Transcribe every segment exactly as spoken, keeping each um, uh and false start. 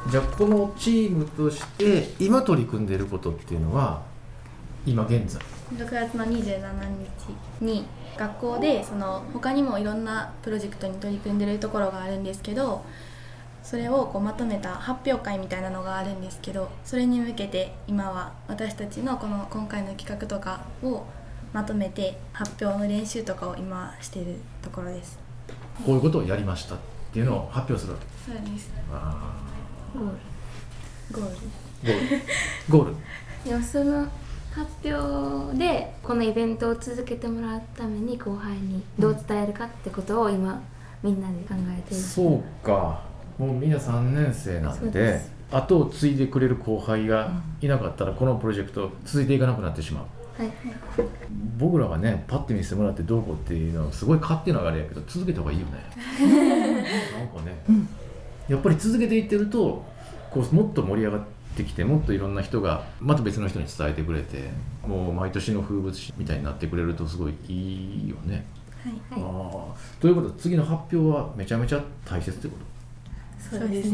じゃあこのチームとして今取り組んでいることっていうのは今現在ろくがつのにじゅうしちにちに学校でその他にもいろんなプロジェクトに取り組んでいるところがあるんですけど、それをこうまとめた発表会みたいなのがあるんですけど、それに向けて今は私たちのこの今回の企画とかをまとめて発表の練習とかを今しているところです。 こういうことをやりましたっていうのを発表するわけ。 そうです。 あゴールゴールゴールゴールでもその発表でこのイベントを続けてもらうために後輩にどう伝えるかってことを今みんなで考えている。 そうか、もうみんなさんねん生なんで後を継いでくれる後輩がいなかったらこのプロジェクト続いていかなくなってしまう。 はい、 僕らがねパッて見せてもらってどうこうっていうのはすごい勝手なあれやけど続けた方がいいよねなんかね、うん、やっぱり続けていってるとこうもっと盛り上がってきてもっといろんな人がまた別の人に伝えてくれてもう毎年の風物詩みたいになってくれるとすごいいいよね。 はい、 あということで次の発表はめちゃめちゃ大切ってこと。そうですね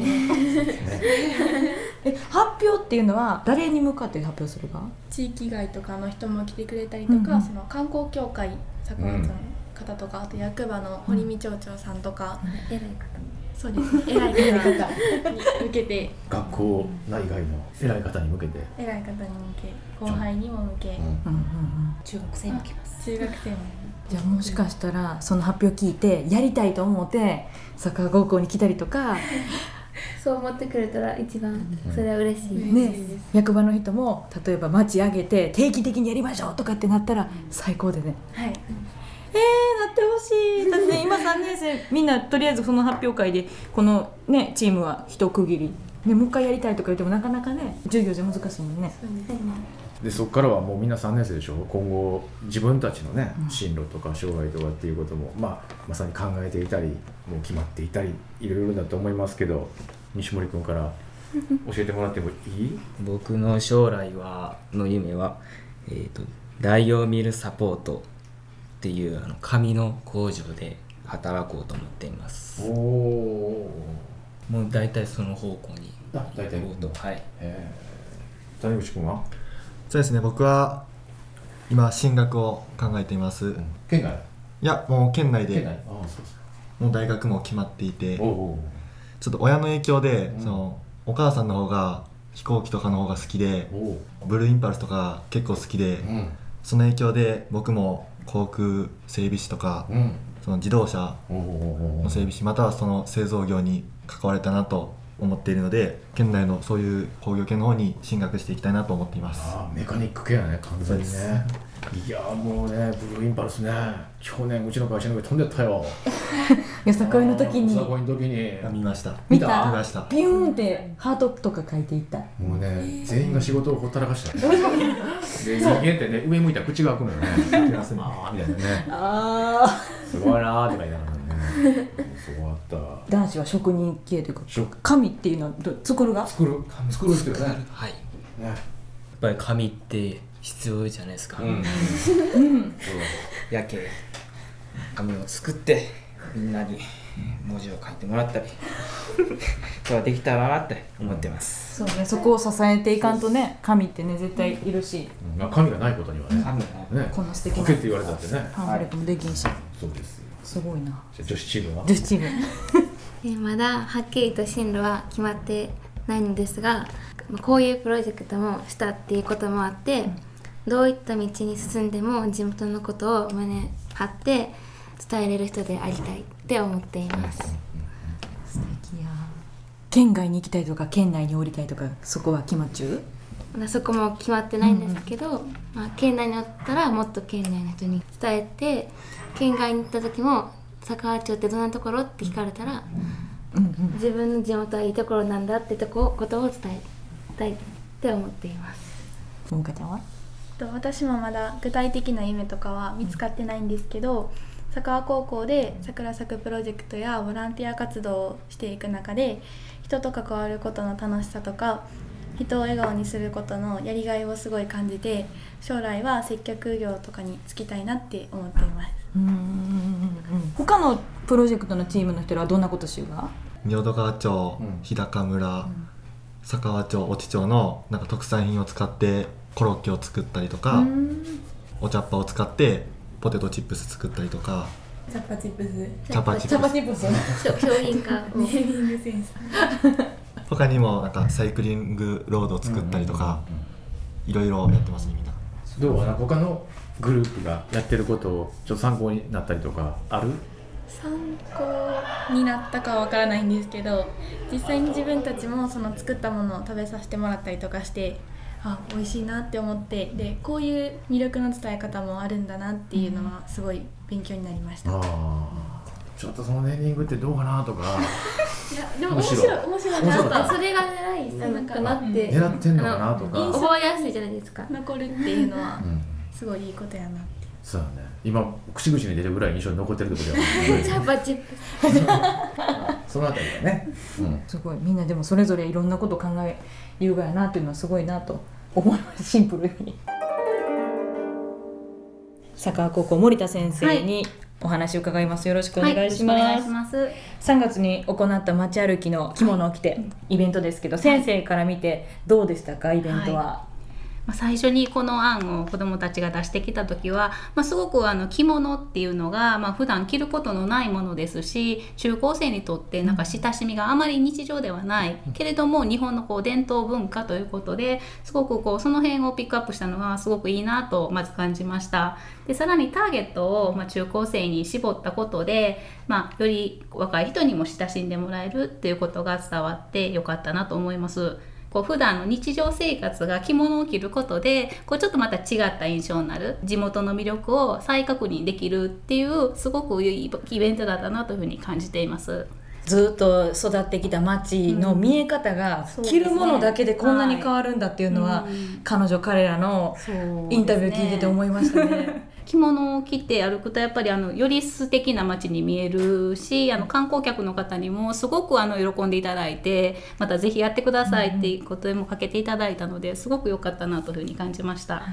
え発表っていうのは誰に向かって発表するか？ 地域外とかの人も来てくれたりとか、うんうん、その観光協会坂本の方とか、うん、あと役場の堀見町長さんとか、 うん、偉い方そうですね偉い方に向けて学校内外の偉い方に向けて偉い方に向け後輩にも向け、うんうんうん、 中学生も来ます。 中学生もじゃあもしかしたらその発表聞いてやりたいと思って坂川高校に来たりとかそう思ってくれたら一番それは嬉しい、 うん、ね、役場の人も例えば町上げて定期的にやりましょうとかってなったら最高でね、 はい、 えー、なってほしい。だってね今さんねん生みんなとりあえずその発表会でこのねチームは一区切り、ね、もう一回やりたいとか言ってもなかなかね授業じゃ難しいもんね。 そうですね。 でそこからはもうみんなさんねん生でしょ。今後自分たちのね進路とか将来とかっていうことも、まあ、まさに考えていたりもう決まっていたりいろいろだと思いますけど、西森君から教えてもらってもいい？ 僕の将来はの夢は、えーと、ダイオーミルサポートっていうあの紙の工場で働こうと思っています。 おお。 もう大体その方向にあ、大体行こうと。はい。 えー、谷口君は？ そうですね、僕は今進学を考えています、うん、 県外？ いやもう県内で県内。ああ、そうですか。 もう大学も決まっていて、 おうおう、 ちょっと親の影響で、 うん、 そのお母さんの方が飛行機とかの方が好きで、ブルーインパルスとか結構好きで、うん、その影響で僕も航空整備士とか、うん、その自動車の整備士またはその製造業に関われたなと思っているので、県内のそういう工業系の方に進学していきたいなと思っています。 あ、メカニック系やね、完全にね。いやもうね、ブルーインパルスね、去年うちの会社の上飛んでったよ。 よさこいの時に。 よさこいの時に見ました。 見た？ 見ました。 ピューンってハートとか書いていった。 もうね、全員が仕事をほったらかした、ね。で人間ってね、上向いたら口が開くのよね。ああみたいなね。ああ。すごいなーって書いてあるのね。すごかった。 男子は職人系というか、紙っていうのは作るが？ 作る作るっていうね。 はい。 ね。 やっぱり紙って必要じゃないですか。うん。やけ紙を作ってみんなに文字を書いてもらったりそれはできたらなって思ってます。 そうね、そこを支えていかんとね、紙ってね絶対いるし、 うん、紙がないことにはね、紙ね、こんな素敵な書けって言われたってね、 パンフレットもできんし、はい、 そうです。 すごいな。 じゃ女子チームは？ 女子チームえまだはっきりと進路は決まってないのですが、こういうプロジェクトもしたっていうこともあって、うん、どういった道に進んでも地元のことを胸張って伝えれる人でありたいって思っています。 素敵や。県外に行きたいとか県内に降りたいとか、そこは決まっちゅう？ そこも決まってないんですけど、うんまあ、県内におったらもっと県内の人に伝えて、県外に行った時も佐川町ってどんなところって聞かれたら、うんうん、自分の地元はいいところなんだってとこことを伝えたいって思っています。 もんかちゃんは？ 私もまだ具体的な夢とかは見つかってないんですけど、佐川高校で桜咲くプロジェクトやボランティア活動をしていく中で、人と関わることの楽しさとか人を笑顔にすることのやりがいをすごい感じて、将来は接客業とかに就きたいなって思っています。 うーん、他のプロジェクトのチームの人らはどんなことしようが？ 仁淀川町、うん、日高村、うん、 佐川町越知町のなんか特産品を使ってコロッケを作ったりとか、お茶っ葉を使ってポテトチップス作ったりとか、 チャッパチップスチャッパチップスチャッパチップス商品化をネーミングセンス他にもなんかサイクリングロードを作ったりとか、いろいろやってますねみんな。 どうかな、他のグループがやってることをちょっと参考になったりとかある？ 参考になったかはわからないんですけど、実際に自分たちもその作ったものを食べさせてもらったりとかして、あ、美味しいなって思って、でこういう魅力の伝え方もあるんだなっていうのはすごい勉強になりました。 あちょっとそのネーミングってどうかなとかいやでも面白い面白い面白いなとそれが狙いなのかなって狙ってんのかなとか、 覚えやすいじゃないですか。 残るっていうのはうんすごいいいことやなって。 そうだね、今口々に出るぐらい印象に残ってるってことだよねチャッパチップそのあたりがね、うん、 すごいみんなでもそれぞれいろんなことを考え優雅やなっていうのはすごいなと思います。シンプルに佐川高校森田先生にお話を伺います。よろしくお願いします。 はい、よろしくお願いします。 さんがつに行った街歩きの着物を着てイベントですけど、先生から見てどうでしたか、イベントは。 はい、最初にこの案を子どもたちが出してきた時は、まあ、すごくあの着物っていうのが、まあ、普段着ることのないものですし、中高生にとってなんか親しみがあまり日常ではないけれども日本のこう伝統文化ということですごくこうその辺をピックアップしたのがすごくいいなとまず感じました。でさらにターゲットをまあ中高生に絞ったことで、まあ、より若い人にも親しんでもらえるっていうことが伝わってよかったなと思います。こう普段の日常生活が着物を着ることでこうちょっとまた違った印象になる、地元の魅力を再確認できるっていうすごくいいイベントだったなというふうに感じています。 ずっと育ってきた街の見え方が、うん、着るものだけでこんなに変わるんだっていうのは、はい、彼女彼らのインタビュー聞いてて思いましたね。 着物を着て歩くとやっぱりあのより素敵な街に見えるし、あの観光客の方にもすごくあの喜んでいただいて、またぜひやってくださいっていうことでもかけていただいたので、すごく良かったなというふうに感じました。はい、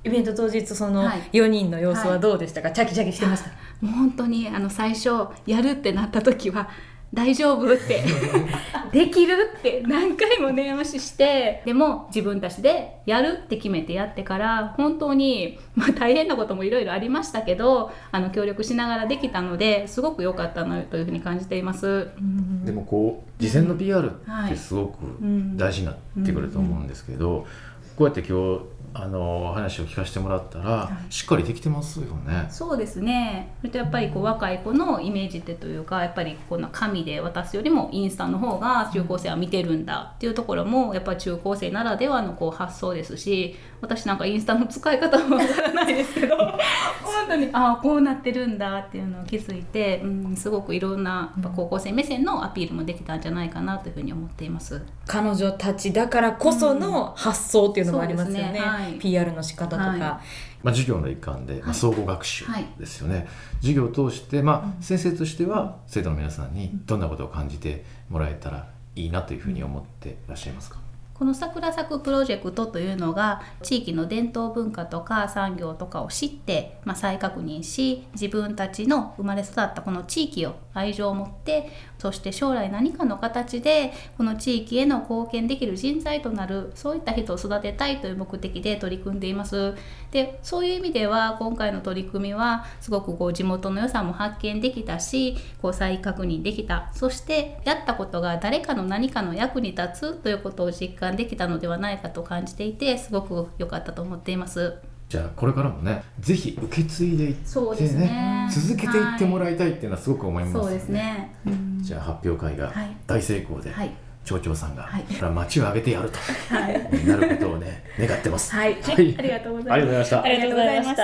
イベント当日そのよにんの様子はどうでしたか？はい、チャキチャキしてました？ もう本当にあの最初やるってなった時は大丈夫ってできるって何回も電話して、でも自分たちでやるって決めてやってから本当に、まあ、大変なこともいろいろありましたけど、あの協力しながらできたのですごく良かったなというふうに感じています。 でもこう事前の ピーアール ってすごく大事になってくると思うんですけど、こうやって今日あの話を聞かせてもらったら、はい、しっかりできてますよね。 そうですね。それとやっぱりこう若い子のイメージってというか、やっぱりこの紙で渡すよりもインスタの方が中高生は見てるんだっていうところもやっぱり中高生ならではのこう発想ですし、私なんかインスタの使い方もわからないですけど本当にああこうなってるんだっていうのを気づいて、うん、すごくいろんなやっぱ高校生目線のアピールもできたんじゃないかなというふうに思っています。 彼女たちだからこその発想っていうのもありますよね。うん、そうですね。はい、ピーアール の仕方とか、はい、まあ、授業の一環で、まあ、総合学習ですよね。はい、授業を通して、まあ、先生としては生徒の皆さんにどんなことを感じてもらえたらいいなというふうに思っていらっしゃいますか？ この桜咲くプロジェクトというのが地域の伝統文化とか産業とかを知って、まあ、再確認し、自分たちの生まれ育ったこの地域を愛情を持って、そして将来何かの形でこの地域への貢献できる人材となる、そういった人を育てたいという目的で取り組んでいます。で、そういう意味では今回の取り組みはすごくこう地元の良さも発見できたし、こう再確認できた、そしてやったことが誰かの何かの役に立つということを実感できたのではないかと感じていて、すごく良かったと思っています。 じゃあこれからもね、ぜひ受け継いでいって ね, そうですね、 続けていってもらいたいっていうのはすごく思いますね。 そうですね。うん、 じゃあ発表会が大成功で、はい、町長さんが、はい、町を挙げてやると、はい、なることをね願ってます。 はい、はい、ありがとうございました。 ありがとうございました。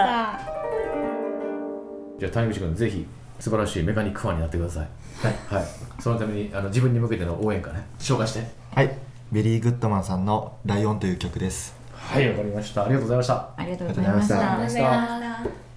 じゃあ谷口君、ぜひ素晴らしいメカニックファンになってください。はい、はい、そのためにあの自分に向けての応援歌ね紹介して。 はい、ベリーグッドマンさんのライオンという曲です。 はい、わかりました。ありがとうございました。 ありがとうございました。 ありがとうございました。